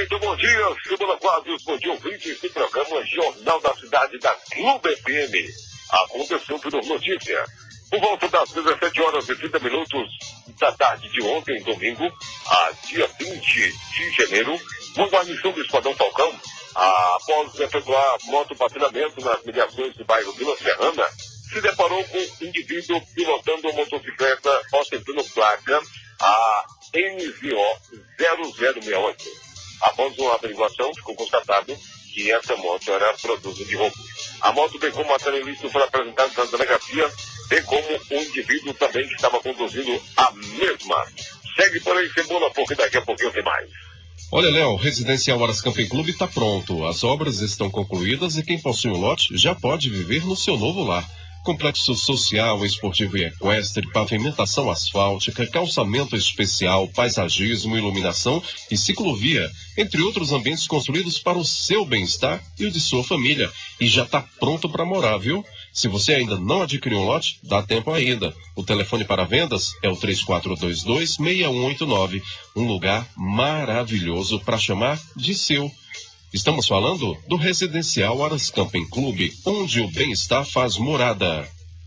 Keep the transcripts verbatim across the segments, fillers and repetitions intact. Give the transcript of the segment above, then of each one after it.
Muito bom dia, Semana Quadros, bom dia, ouvintes do programa Jornal da Cidade da Clube F M. Aconteceu por notícia. Por volta das dezessete horas e trinta minutos da tarde de ontem, domingo, a dia vinte de janeiro, uma guarnição do Esquadrão Falcão, após efetuar motopatrulhamento nas mediações do bairro Vila Serrana, se deparou com um indivíduo pilotando uma motocicleta ostentando placa a N Z O zero zero seis oito. Após uma averiguação, ficou constatado que essa moto era produto de roubo. A moto, bem como material ilícito, foi apresentada na delegacia, bem como um indivíduo também que estava conduzindo a mesma. Segue por aí, Cebola, porque daqui a pouquinho tem mais. Olha, Léo, Residencial Aras Camping Clube está pronto. As obras estão concluídas e quem possui um lote já pode viver no seu novo lar. Complexo social, esportivo e equestre, pavimentação asfáltica, calçamento especial, paisagismo, iluminação e ciclovia, entre outros ambientes construídos para o seu bem-estar e o de sua família. E já está pronto para morar, viu? Se você ainda não adquiriu um lote, dá tempo ainda. O telefone para vendas é o três quatro dois dois, seis um oito nove. Um lugar maravilhoso para chamar de seu. Estamos falando do Residencial Aras Camping Clube, onde o bem-estar faz morada.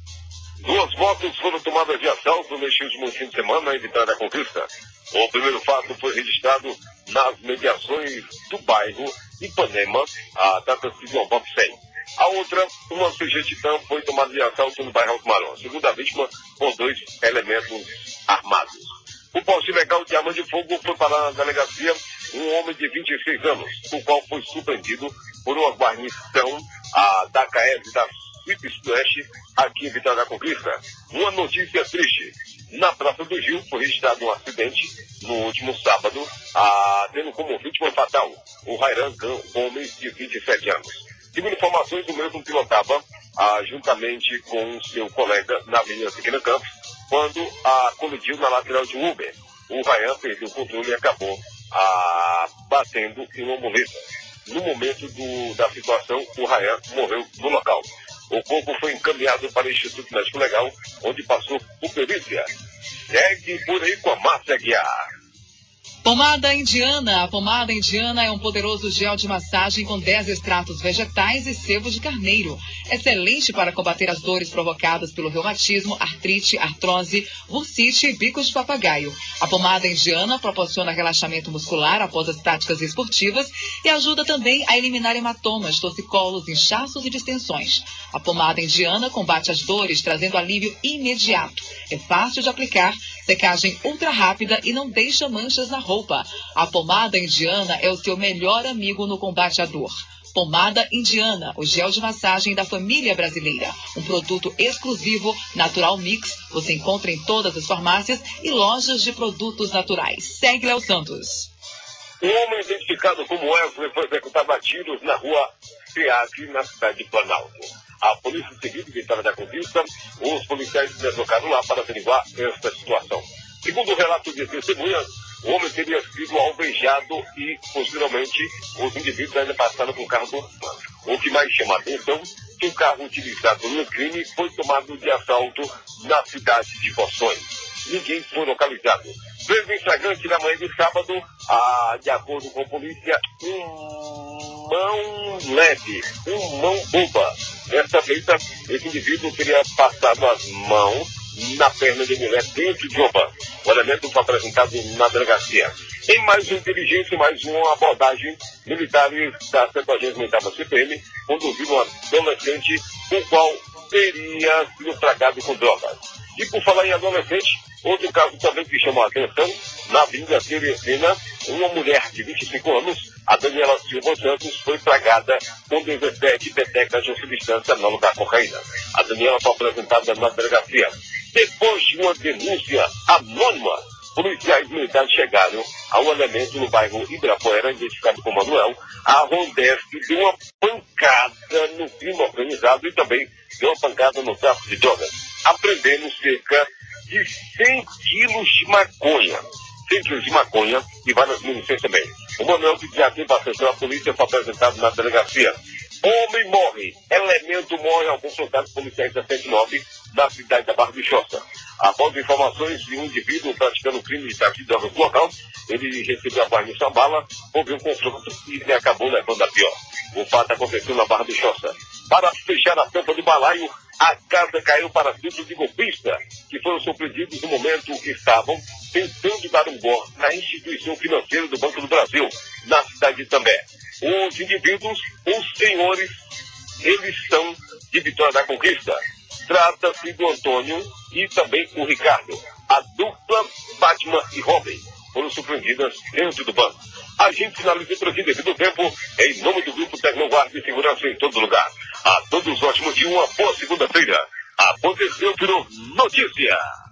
Duas motos foram tomadas de assalto neste último fim de semana em Vitória da Conquista. O primeiro fato foi registrado nas mediações do bairro Ipanema, a data de João Bob cem. A outra, uma C G Titan, foi tomada de assalto no bairro Alto Marão. Segundo a vítima, por dois elementos armados. O poste ilegal de arma de fogo foi parar na delegacia um homem de vinte e seis anos, o qual foi surpreendido por uma guarnição a, da C A E S da Suíte Sudoeste, aqui em Vitória da Conquista. Uma notícia triste. Na Praça do Gil foi registrado um acidente no último sábado, a, tendo como vítima fatal o Rairan Gomes, de vinte e sete anos. Segundo informações, o mesmo pilotava, a, juntamente com seu colega na Avenida Siqueira Campos, quando a, colidiu na lateral de Uber. O Rairan perdeu o controle e acabou a, batendo em uma muleta. No momento do, da situação, o Rairan morreu no local. O corpo foi encaminhado para o Instituto Médico Legal, onde passou por perícia. Segue por aí com a Márcia Guiar. Pomada indiana. A pomada indiana é um poderoso gel de massagem com dez extratos vegetais e sebo de carneiro. Excelente para combater as dores provocadas pelo reumatismo, artrite, artrose, bursite e bicos de papagaio. A pomada indiana proporciona relaxamento muscular após as práticas esportivas e ajuda também a eliminar hematomas, torcicolos, inchaços e distensões. A pomada indiana combate as dores, trazendo alívio imediato. É fácil de aplicar, secagem ultra rápida e não deixa manchas na roupa. A pomada indiana é o seu melhor amigo no combate à dor. Pomada indiana, o gel de massagem da família brasileira. Um produto exclusivo, Natural Mix. Você encontra em todas as farmácias e lojas de produtos naturais. Segue Léo Santos. Um homem identificado como Wesley foi executado a tiros na rua Seac, na cidade de Planalto. A Polícia Civil de Vitória da Conquista, os policiais se deslocaram lá para averiguar esta situação. Segundo o relato de testemunhas, o homem teria sido alvejado e, posteriormente, os indivíduos ainda passaram com o carro do homem. O que mais chama a atenção é que o carro utilizado no crime foi tomado de assalto na cidade de Poções. Ninguém foi localizado. Preso em flagrante na manhã de sábado, a, de acordo com a polícia, um mão leve, um mão boba. Desta feita, esse indivíduo teria passado as mãos na perna de mulher dentro de uma van. O elemento foi apresentado na delegacia. Em mais uma inteligência, mais uma abordagem, militares da setenta oitava C P M conduziram um adolescente, o qual teria sido tragado com drogas. E por falar em adolescente, outro caso também que chamou a atenção, na Avenida Teresina, uma mulher de vinte e cinco anos, a Daniela Silva Santos, foi tragada com dezessete petecas de substância análoga à cocaína. A Daniela foi apresentada na delegacia. Depois de uma denúncia anônima, policiais militares chegaram a um elemento no bairro Ibirapuera, identificado como Manuel. A Rondesp deu uma pancada no crime organizado e também deu uma pancada no tráfico de drogas, apreendendo cerca de cem quilos de maconha. cem quilos de maconha e várias munições também. O Manuel, que já tem bastante na polícia, foi apresentado na delegacia. Homem morre. Elemento morre ao confrontar os policiais da cento e nove da cidade da Barra do Choça. Após informações de um indivíduo praticando crime de tráfico de drogas no local, ele recebeu a barra de sua bala, houve um confronto e ele acabou levando a pior. O fato aconteceu na Barra do Choça. Para fechar a tampa do balaio, a casa caiu para dentro de golpistas, que foram surpreendidos no momento que estavam tentando dar um golpe na instituição financeira do Banco do Brasil, na cidade de També. Os indivíduos, os senhores, eles são de Vitória da Conquista. Trata-se do Antônio e também o Ricardo. A dupla Fátima e Robin foram surpreendidas dentro do banco. A gente finaliza por aqui devido ao tempo, em nome do Grupo Tecnoguarda e Segurança em todo lugar. A todos ótimos de uma boa segunda-feira. Aconteceu, virou notícia.